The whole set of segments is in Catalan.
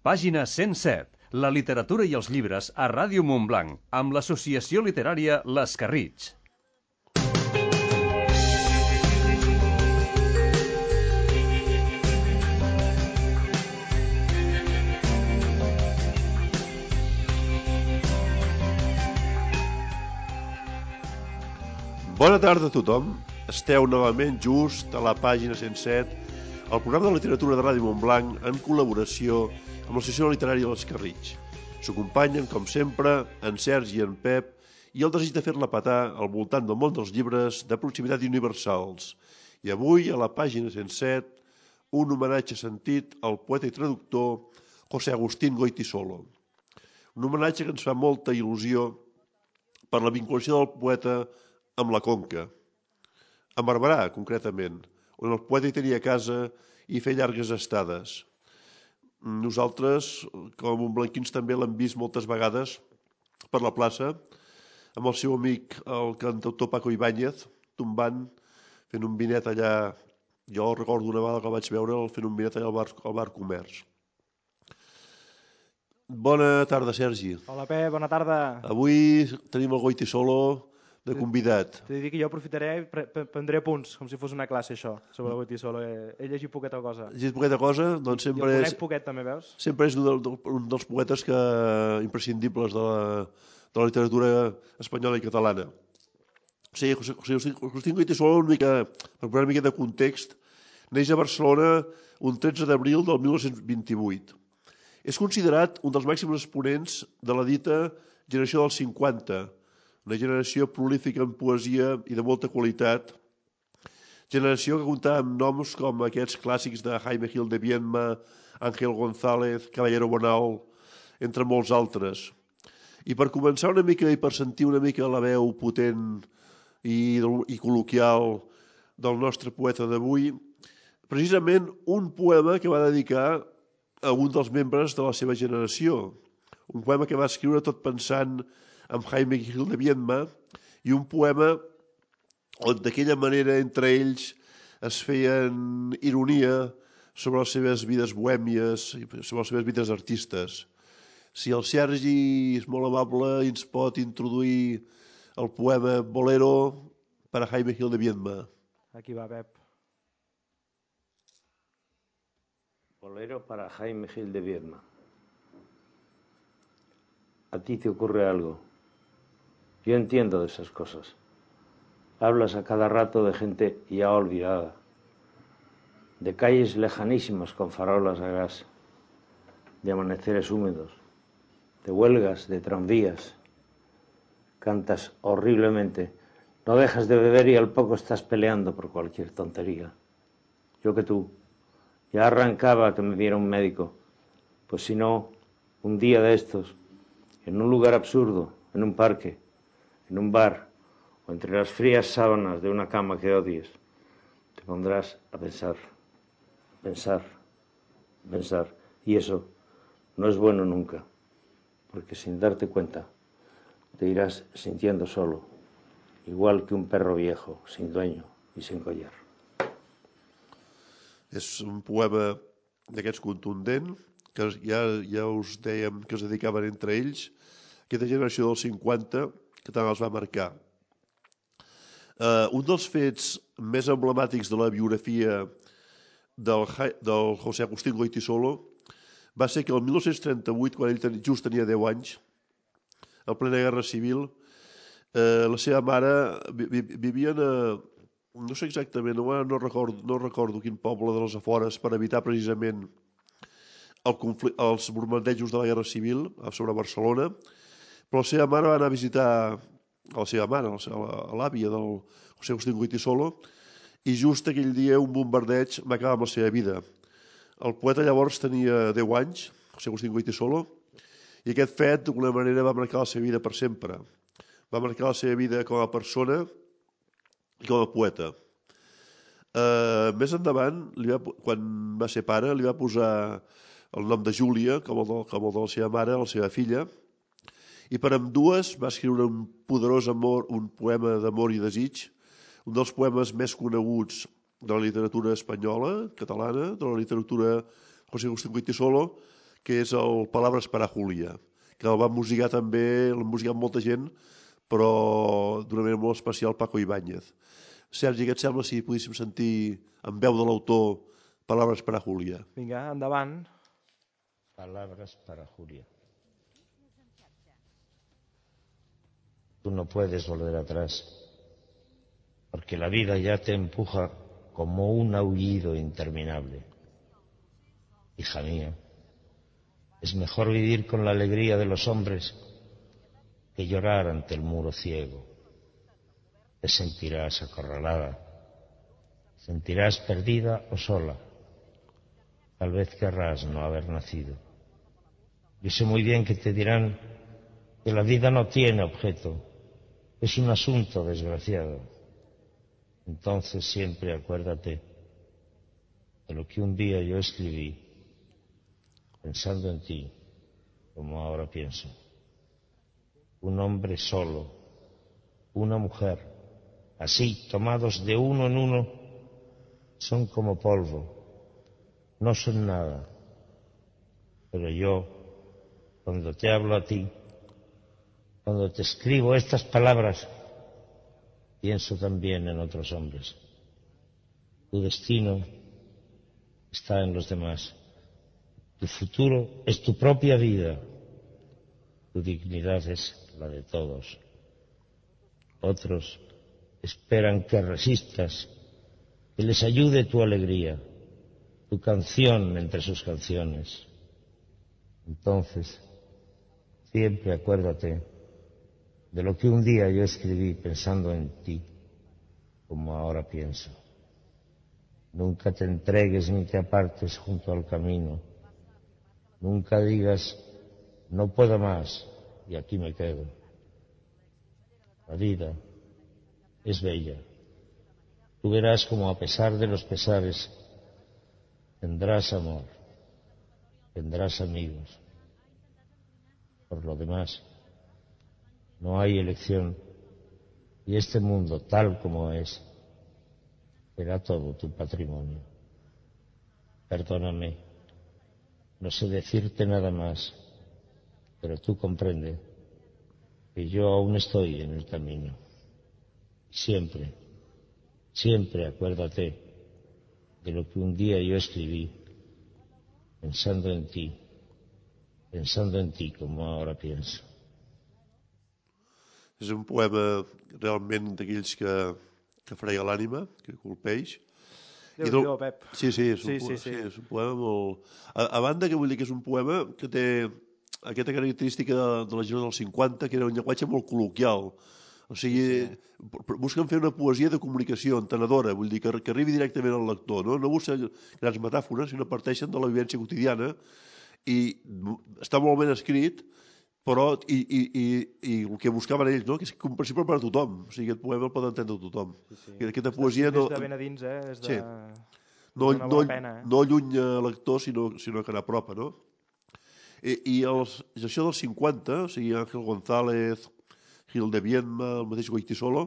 Pàgina 107. La literatura i els llibres a Ràdio Montblanc, amb l'Associació Literària Les Carritx. Bona tarda a tothom. Esteu novament just a la pàgina 107, el programa de literatura de Ràdio Montblanc en col·laboració amb l'Associació Literària Les Carritx. S'acompanyen, com sempre, en Sergi i en Pep i el desig de fer-la petar al voltant del món dels llibres de proximitat i universals. I avui, a la pàgina 107, un homenatge sentit al poeta i traductor José Agustín Goytisolo. Un homenatge que ens fa molta il·lusió per la vinculació del poeta amb la Conca, a Barberà, concretament, on el poeta hi tenia casa i feia llargues estades. Nosaltres, com a montblanquins, també l'hem vist moltes vegades per la plaça, amb el seu amic, el cantautor Paco Ibáñez, tombant, fent un vinet allà. Jo recordo una vegada que el vaig veure fent un vinet allà al bar Comerç. Bona tarda, Sergi. Hola, Pep, bona tarda. Avui tenim el Goytisolo de convidat. T'he de dir que jo aprofitaré i prendré punts, com si fos una classe, això, sobre el Goytisolo. He llegit poqueta cosa. Llegit poqueta cosa? Doncs sempre I el conec poquet, també, veus? Sempre és un dels poetes imprescindibles de la literatura espanyola i catalana. O sigui, José Agustín Goytisolo, per posar una mica de context, neix a Barcelona un 13 d'abril del 1928. És considerat un dels màxims exponents de la dita generació dels 50, una generació prolífica en poesia i de molta qualitat, generació que comptava amb noms com aquests clàssics de Jaime Gil de Viedma, Ángel González, Caballero Bonal, entre molts altres. I per començar una mica i per sentir una mica la veu potent i col·loquial del nostre poeta d'avui, precisament un poema que va dedicar a un dels membres de la seva generació, un poema que va escriure tot pensant amb Jaime Gil de Viedma, i un poema on d'aquella manera entre ells es feien ironia sobre les seves vides bohèmies i sobre les seves vides artistes. Si el Sergi és molt amable i ens pot introduir el poema Bolero per a Jaime Gil de Viedma. Aquí va, Pep. Bolero para Jaime Gil de Viedma. A ti te ocurre algo. Yo entiendo de esas cosas. Hablas a cada rato de gente ya olvidada, de calles lejanísimas con farolas a gas, de amaneceres húmedos, de huelgas, de tranvías. Cantas horriblemente, no dejas de beber y al poco estás peleando por cualquier tontería. Yo que tú, ya arrancaba que me viera un médico, pues si no, un día de estos, en un lugar absurdo, en un parque, en un bar o entre las frías sábanas de una cama que odies, te pondrás a pensar, pensar, pensar. Y eso no es bueno nunca, porque sin darte cuenta te irás sintiendo solo, igual que un perro viejo, sin dueño y sin collar. És un poema d'aquests contundent, que ja us dèiem que es dedicaven entre ells, aquesta generació dels 50, que tant els va marcar. Un dels fets més emblemàtics de la biografia del José Agustín Goytisolo va ser que el 1938, quan ell just tenia 10 anys, en plena guerra civil, la seva mare vivien no sé exactament, no recordo quin poble de les afores, per evitar precisament els bombardejos de la guerra civil sobre Barcelona, però la seva mare va anar a visitar a la seva mare, a l'àvia del José Agustín Goytisolo, i just aquell dia un bombardeig va acabar amb la seva vida. El poeta llavors tenia 10 anys, José Agustín Goytisolo, i aquest fet d'alguna manera va marcar la seva vida per sempre. Va marcar la seva vida com a persona i com a poeta. Més endavant, quan va ser pare, li va posar el nom de Júlia, com el de la seva mare, la seva filla, i per ambdues va escriure un poderós amor, un poema d'amor i desig, un dels poemes més coneguts de la literatura espanyola, catalana, de la literatura José Agustín Goytisolo, que és el Palabras para Julia, que el va musicar també, l'ha musicat molta gent, però d'una manera molt especial Paco Ibáñez. Sergi, què et sembla si poguéssim sentir en veu de l'autor Palabras para Julia? Vinga, endavant. Palabras para Julia. Tú no puedes volver atrás, porque la vida ya te empuja como un aullido interminable. Hija mía, es mejor vivir con la alegría de los hombres que llorar ante el muro ciego. Te sentirás acorralada, sentirás perdida o sola. Tal vez querrás no haber nacido. Yo sé muy bien que te dirán que la vida no tiene objeto, es un asunto desgraciado. Entonces siempre acuérdate de lo que un día yo escribí, pensando en ti, como ahora pienso. Un hombre solo, una mujer, así, tomados de uno en uno, son como polvo, no son nada. Pero yo, cuando te hablo a ti, cuando te escribo estas palabras, pienso también en otros hombres. Tu destino está en los demás. Tu futuro es tu propia vida. Tu dignidad es la de todos. Otros esperan que resistas, que les ayude tu alegría, tu canción entre sus canciones. Entonces, siempre acuérdate de lo que un día yo escribí pensando en ti, como ahora pienso. Nunca te entregues ni te apartes junto al camino. Nunca digas, no puedo más y aquí me quedo. La vida es bella. Tú verás como a pesar de los pesares tendrás amor, tendrás amigos. Por lo demás, no hay elección y este mundo tal como es será todo tu patrimonio. Perdóname, no sé decirte nada más, pero tú comprende que yo aún estoy en el camino. Siempre, siempre acuérdate de lo que un día yo escribí, pensando en ti como ahora pienso. És un poema realment d'aquells que frega l'ànima, que colpeix. Déu-n'hi-do, Pep. Sí, és un, Sí. és un poema molt... A banda que vull dir que és un poema que té aquesta característica de la gent dels 50, que era un llenguatge molt col·loquial. O sigui, busquen fer una poesia de comunicació entenedora, vull dir, que arribi directament al lector, no? No busquen grans metàfores, sinó parteixen de la vivència quotidiana i està molt ben escrit, però i el que buscaven ells, no? Que és comprensible per a tothom. O sigui, aquest poema el pot entendre tothom. Sí. Aquesta poesia Des de ben a dins, Des de... Sí. No val la pena, No allunya lector, sinó que n'apropa, no? I això dels 50, o sigui, Ángel González, Gil de Viedma, el mateix Goytisolo,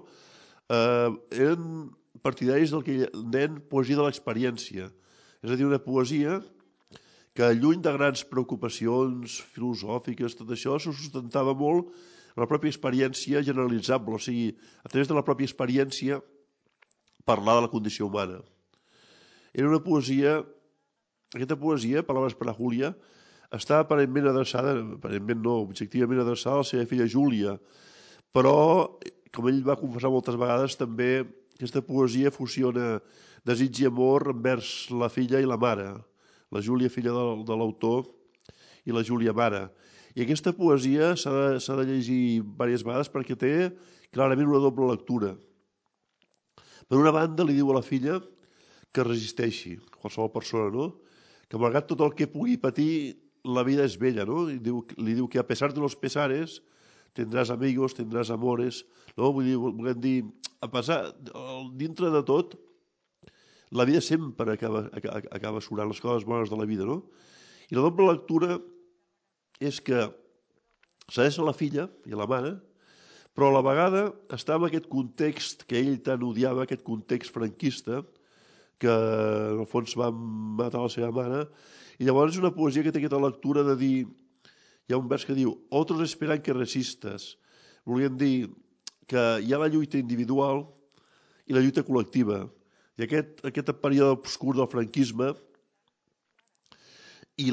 eren partidaris del que deien poesia de l'experiència. És a dir, una poesia que lluny de grans preocupacions filosòfiques, tot això, se sustentava molt en la pròpia experiència generalitzable, o sigui, a través de la pròpia experiència parlar de la condició humana. Era una poesia, aquesta poesia, Palabras para Julia, està aparentment adreçada, aparentment no, objectivament adreçada a la seva filla Júlia, però, com ell va confessar moltes vegades, també aquesta poesia fusiona desig i amor envers la filla i la mare, la Júlia, filla de l'autor, i la Júlia, mare. I aquesta poesia s'ha de llegir diverses vegades perquè té clarament una doble lectura. Per una banda, li diu a la filla que resisteixi, qualsevol persona, no? Que malgrat tot el que pugui patir, la vida és bella, no? Li diu que a pesar de los pesares tendrás amigos, tendrás amores, no? Volem dir, a pesar, dintre de tot, la vida sempre acaba surant les coses bones de la vida, no? I la doble lectura és que s'adreça a la filla i a la mare, però a la vegada està en aquest context que ell tant odiava, aquest context franquista, que en el fons van matar la seva mare, i llavors és una poesia que té aquesta lectura de dir, hi ha un vers que diu «Otros esperan que resistas», volien dir que hi ha la lluita individual i la lluita col·lectiva, i aquest període obscur del franquisme i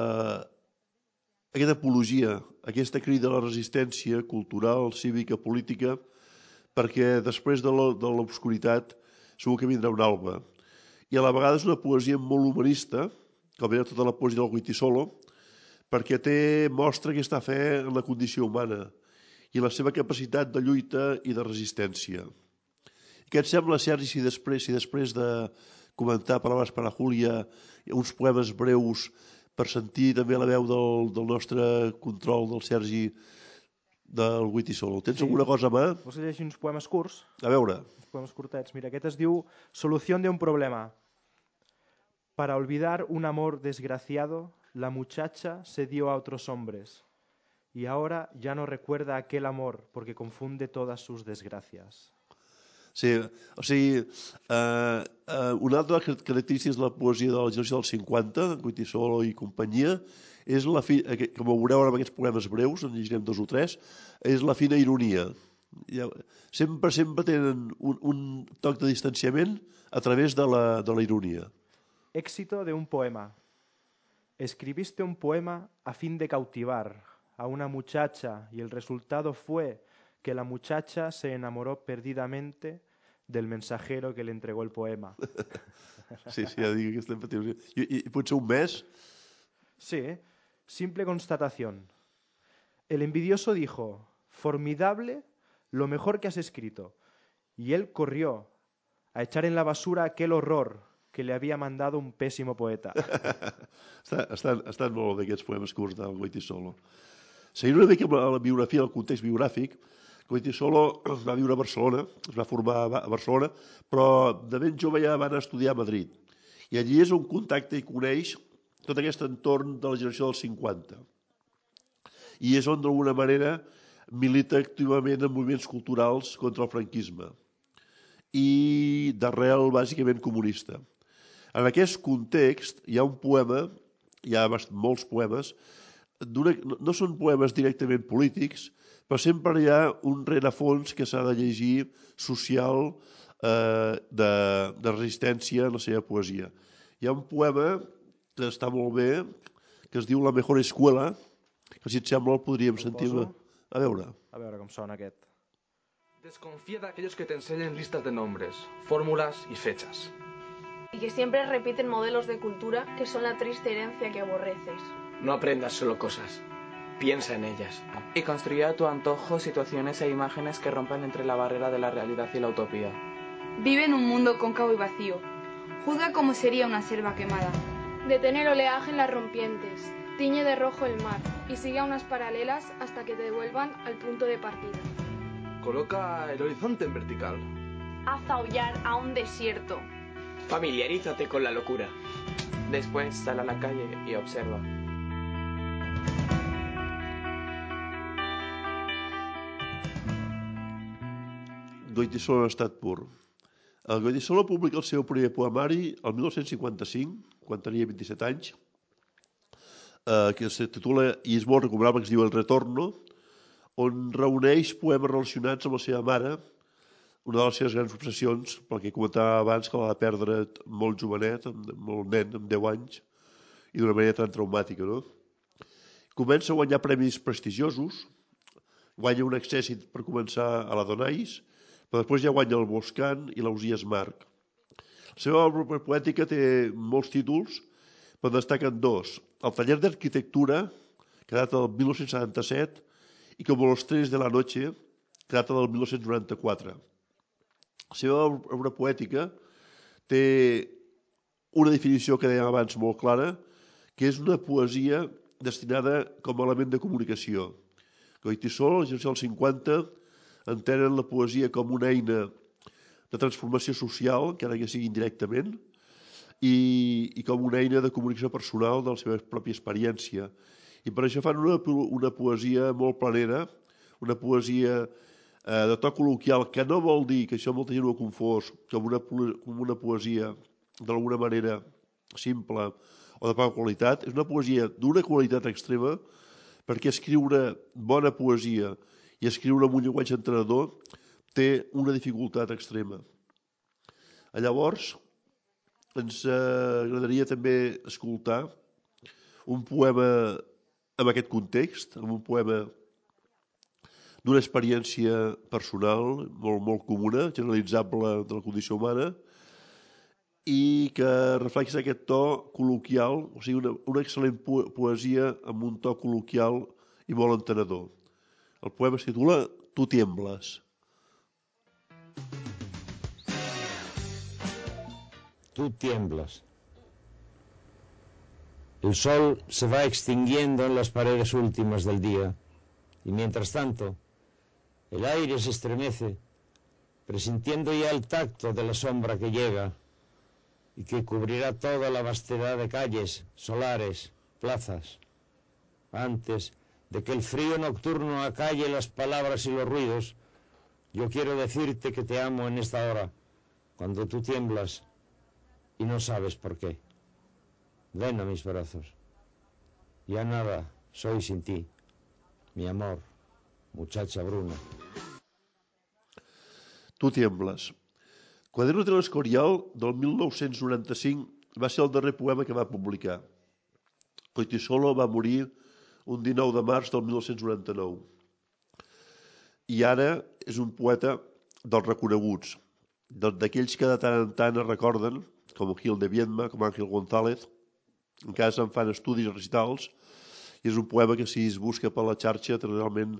aquesta apologia, aquesta crida a la resistència cultural, cívica, política, perquè després de l'obscuritat segur que vindrà un alba. I a la vegada és una poesia molt humanista, com era tota la poesia del Goytisolo, perquè mostra aquesta fe en la condició humana i la seva capacitat de lluita i de resistència. Què et sembla, Sergi, si després de comentar Palabras para Julia, uns poemes breus per sentir també la veu del nostre control del Sergi del Goytisolo. Tens alguna cosa a mà? Vols llegir uns poemes curts? A veure. Uns poemes curtets. Mira, aquest es diu Solución de un problema. Para olvidar un amor desgraciado, la muchacha se dio a otros hombres y ahora ya no recuerda aquel amor porque confunde todas sus desgracias. Sí, o sigui, una altra característica de la poesia de la generació dels 50, Goytisolo i companyia, és com ho veureu ara amb aquests poemes breus, en llegirem 2 o 3, és la fina ironia. Sempre tenen un toc de distanciament a través de la ironia. Éxito de un poema. Escribiste un poema a fin de cautivar a una muchacha y el resultado fue que la muchacha se enamoró perdidamente del mensajero que le entregó el poema. Sí, ja dic aquesta empatia. I potser un mes? Sí, simple constatación. El envidioso dijo, formidable, lo mejor que has escrito. Y él corrió a echar en la basura aquel horror que le había mandado un pésimo poeta. Estan molt bé aquests poemes curts del Goytisolo. Seguint una mica amb la biografia, el context biogràfic, Goytisolo va viure a Barcelona, es va formar a Barcelona, però de ben jove ja va anar a estudiar a Madrid. I allí és on contacta i coneix tot aquest entorn de la generació dels 50. I és on, d'alguna manera, milita activament en moviments culturals contra el franquisme i d'arrel bàsicament comunista. En aquest context hi ha un poema, hi ha molts poemes, no són poemes directament polítics, però sempre hi ha un rerefons que s'ha de llegir social de resistència en la seva poesia. Hi ha un poema que està molt bé, que es diu La mejor escuela, que si et sembla el podríem sentir. A veure com sona aquest. Desconfía de aquellos que te enseñen listas de nombres, fórmulas y fechas. Y que siempre repiten modelos de cultura que son la triste herencia que aborreces. No aprendas solo cosas, piensa en ellas. Y construye a tu antojo situaciones e imágenes que rompan entre la barrera de la realidad y la utopía. Vive en un mundo cóncavo y vacío. Juzga cómo sería una selva quemada. Detener oleaje en las rompientes, tiñe de rojo el mar y sigue a unas paralelas hasta que te devuelvan al punto de partida. Coloca el horizonte en vertical. Haz aullar a un desierto. Familiarízate con la locura. Después sal a la calle y observa. Goytisolo en estat pur. El Goytisolo publica el seu primer poemari el 1955, quan tenia 27 anys, que se titula, i és molt recomanable, que es diu El Retorno, on reuneix poemes relacionats amb la seva mare, una de les seves grans obsessions, pel que comentava abans, que la va perdre molt jovenet, molt nen, amb 10 anys, i d'una manera tan traumàtica, no? Comença a guanyar premis prestigiosos, guanya un accèssit per començar a la Donais, però després ja guanya el Boscan i l'Ausiàs Marc. La seva obra poètica té molts títols, però destaquen 2. El Taller d'Arquitectura, que data del 1977, i Como los trenes de la noche, que data del 1994. La seva obra poètica té una definició que dèiem abans molt clara, que és una poesia destinada com a element de comunicació. Goytisolo, la generació dels 50, entenen la poesia com una eina de transformació social, encara que sigui indirectament, i com una eina de comunicació personal de la seva pròpia experiència. I per això fan una poesia molt planera, una poesia de to col·loquial, que no vol dir, que això molta gent ho ha confós, com una poesia d'alguna manera simple o de poca qualitat, és una poesia d'una qualitat extrema, perquè escriure bona poesia i escriure amb un llenguatge entenedor té una dificultat extrema. Llavors, ens agradaria també escoltar un poema amb aquest context, amb un poema d'una experiència personal molt, molt comuna, generalitzable de la condició humana, i que reflexa aquest to col·loquial, o sigui, una excel·lent poesia amb un to col·loquial i molt entenedor. El poema es titula Tu tiemblas. Tú tiemblas. El sol se va extinguiendo en las paredes últimas del día, y mientras tanto, el aire se estremece, presintiendo ya el tacto de la sombra que llega y que cubrirá toda la vastedad de calles, solares, plazas, antes de que el frío nocturno acalle las palabras y los ruidos. Yo quiero decirte que te amo en esta hora, cuando tú tiemblas y no sabes por qué. Ven a mis brazos. Ya nada soy sin ti, mi amor, muchacha Bruna. Tu tiemblas. Quadernos de l'Escorial, del 1995, va ser el darrer poema que va publicar. Goytisolo va morir un 19 de març del 1999. I ara és un poeta dels reconeguts, d'aquells que de tant en tant es recorden, com Gil de Viedma, com Ángel González, encara se'n fan estudis recitals, i és un poema que si es busca per la xarxa realment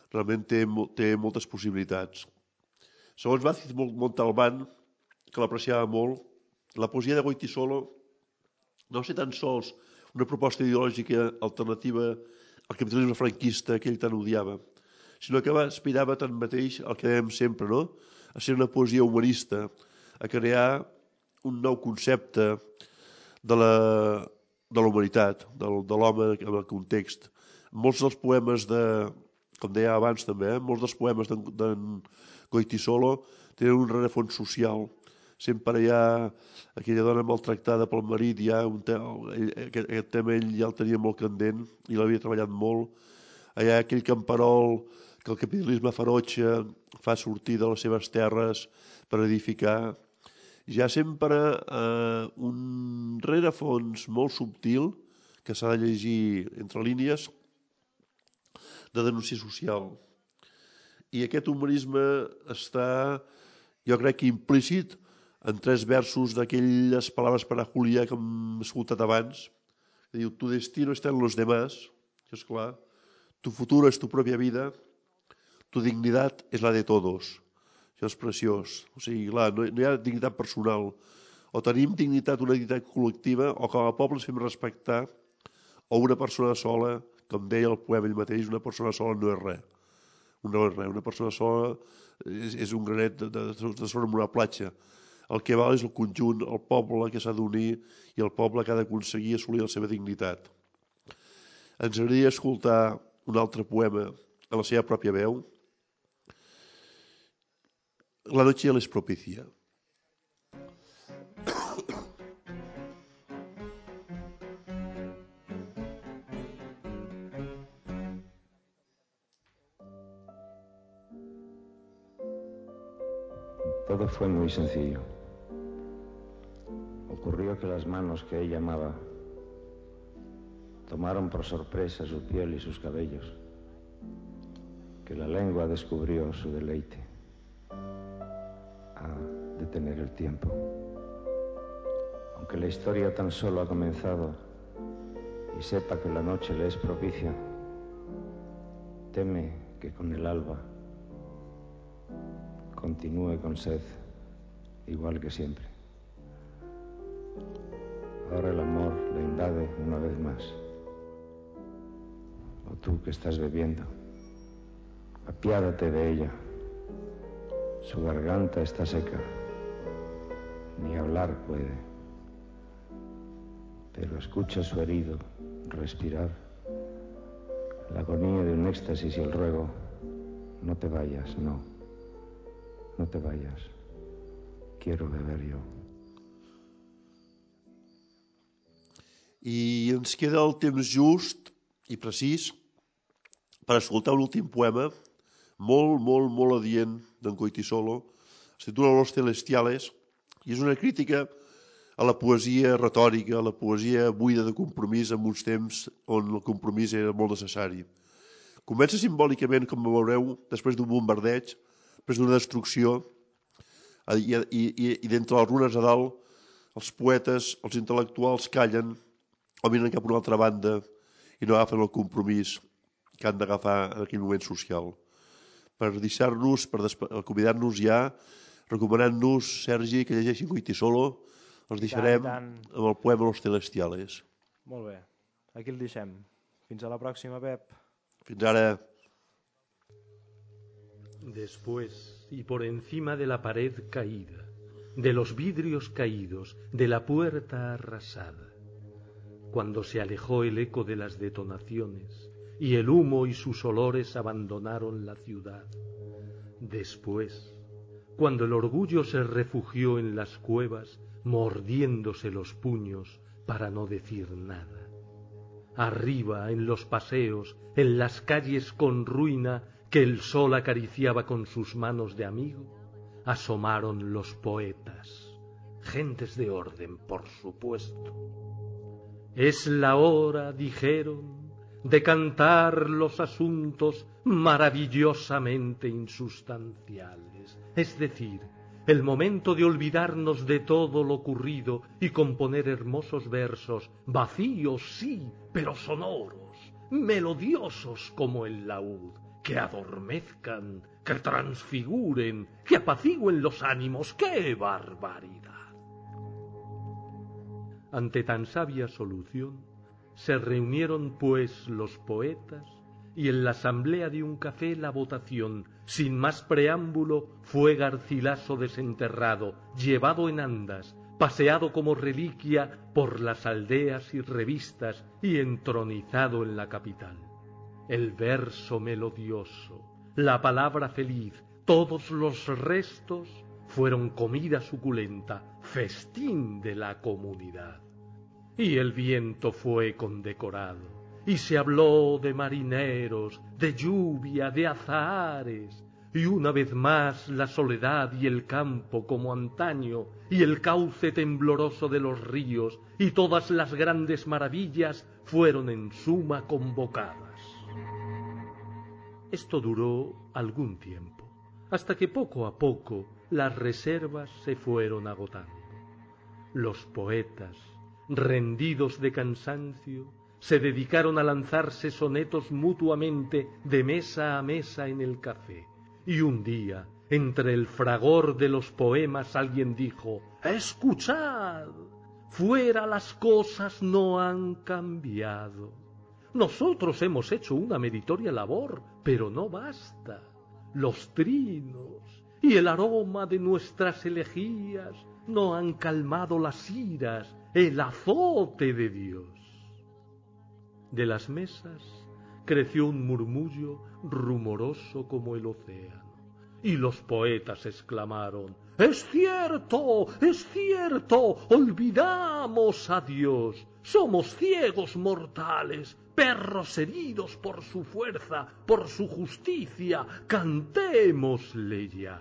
té moltes possibilitats. Segons Václav Montalbán, que l'apreciava molt, la poesia de Goytisolo no va ser tan sols una proposta ideològica alternativa al capitalisme franquista que ell tant odiava, sinó que aspirava tanmateix al que dèiem sempre, no? A ser una poesia humanista, a crear un nou concepte de la humanitat, de l'home en el context. Molts dels poemes com deia abans també, molts dels poemes d'en Goytisolo tenen un rerefons social. Sempre hi ha aquella dona maltractada pel marit, aquest tema ell ja el tenia molt candent i l'havia treballat molt. Hi ha aquell camperol que el capitalisme ferotge fa sortir de les seves terres per edificar. Hi ha sempre un rerefons molt subtil que s'ha de llegir entre línies de denúncia social. I aquest humorisme està, jo crec que implícit en 3 versos d'aquelles paraules per a Julià que hem escoltat abans, que diu, tu destino está en los demás, que és clar, tu futuro es tu propia vida, tu dignidad es la de todos. Això és preciós. O sigui, clar, no hi ha dignitat personal. O tenim dignitat, una dignitat col·lectiva, o com a poble ens fem respectar, o una persona sola, com deia el poema ell mateix, una persona sola no és res. No és res. Una persona sola és un granet de sorra en una platja. El que val és el conjunt, el poble que s'ha d'unir i el poble que ha d'aconseguir assolir la seva dignitat. Ens agradaria escoltar un altre poema en la seva pròpia veu. La noche les propicia. Todo fue muy sencillo. Ocurrió que las manos que ella amaba tomaron por sorpresa su piel y sus cabellos, que la lengua descubrió su deleite a detener el tiempo. Aunque la historia tan solo ha comenzado y sepa que la noche le es propicia, teme que con el alba continúe con sed, igual que siempre. Ahora el amor le invade una vez más. O tú que estás bebiendo, apiádate de ella. Su garganta está seca, ni hablar puede. Pero escucha su herido respirar, la agonía de un éxtasis y el ruego, no te vayas, no te vayas, quiero beber yo. I ens queda el temps just i precís per escoltar un últim poema molt adient d'en Goytisolo. Es titula Los Celestiales i és una crítica a la poesia retòrica, a la poesia buida de compromís en uns temps on el compromís era molt necessari. Comença simbòlicament, com veureu, després d'un bombardeig, després d'una destrucció, i d'entre les runes a dalt, els poetes, els intel·lectuals callen o miren cap a una altra banda i no agafen el compromís que han d'agafar en aquell moment social. Per deixar-nos, per convidar-nos ja, recomanant-nos, Sergi, que llegeixin Goytisolo, els deixarem amb el poema Los Celestiales. Molt bé, aquí el deixem. Fins a la pròxima, Pep. Fins ara. Después, y por encima de la pared caída, de los vidrios caídos, de la puerta arrasada, cuando se alejó el eco de las detonaciones y el humo y sus olores abandonaron la ciudad. Después, cuando el orgullo se refugió en las cuevas, mordiéndose los puños para no decir nada. Arriba, en los paseos, en las calles con ruina que el sol acariciaba con sus manos de amigo, asomaron los poetas, gentes de orden, por supuesto. Es la hora, dijeron, de cantar los asuntos maravillosamente insustanciales, es decir, el momento de olvidarnos de todo lo ocurrido y componer hermosos versos, vacíos, sí, pero sonoros, melodiosos como el laúd, que adormezcan, que transfiguren, que apacigüen los ánimos. ¡Qué barbaridad! Ante tan sabia solución, se reunieron pues los poetas y en la asamblea de un café la votación, sin más preámbulo, fue Garcilaso desenterrado, llevado en andas, paseado como reliquia por las aldeas y revistas y entronizado en la capital. El verso melodioso, la palabra feliz, todos los restos fueron comida suculenta, festín de la comunidad. Y el viento fue condecorado, y se habló de marineros, de lluvia, de azahares, y una vez más la soledad y el campo como antaño, y el cauce tembloroso de los ríos, y todas las grandes maravillas fueron en suma convocadas. Esto duró algún tiempo, hasta que poco a poco las reservas se fueron agotando. Los poetas, rendidos de cansancio, se dedicaron a lanzarse sonetos mutuamente de mesa a mesa en el café. Y un día, entre el fragor de los poemas, alguien dijo: «¡Escuchad! Fuera las cosas no han cambiado. Nosotros hemos hecho una meritoria labor, pero no basta. Los trinos y el aroma de nuestras elegías no han calmado las iras, el azote de Dios». De las mesas creció un murmullo rumoroso como el océano, y los poetas exclamaron: «¡Es cierto! ¡Es cierto! ¡Olvidamos a Dios! Somos ciegos mortales, perros heridos por su fuerza, por su justicia, cantémosle ya».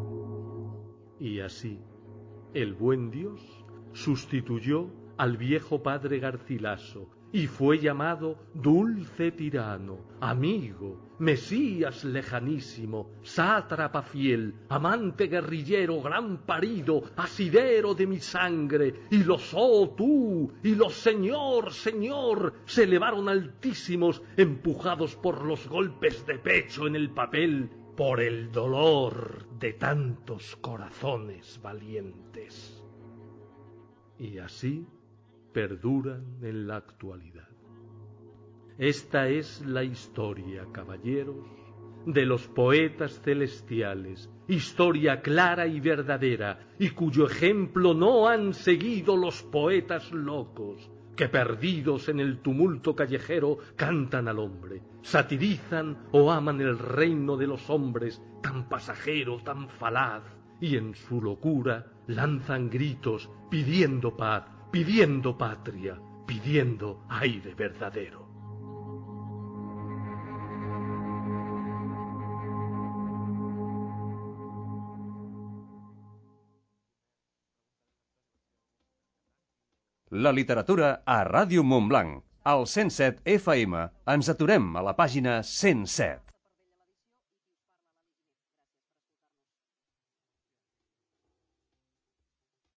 Y así, el buen Dios sustituyó al viejo padre Garcilaso y fue llamado dulce tirano, amigo, mesías lejanísimo, sátrapa fiel, amante guerrillero, gran parido, asidero de mi sangre. Y los «oh tú» y los «señor, señor» se elevaron altísimos, empujados por los golpes de pecho en el papel, por el dolor de tantos corazones valientes. Y así perduran en la actualidad. Esta es la historia, caballeros, de los poetas celestiales, historia clara y verdadera, y cuyo ejemplo no han seguido los poetas locos, que perdidos en el tumulto callejero cantan al hombre, satirizan o aman el reino de los hombres, tan pasajero, tan falaz, y en su locura lanzan gritos pidiendo paz, pidiendo patria, pidiendo aire verdadero. La literatura a Ràdio Montblanc. Al 107 FM ens aturem a la pàgina 107.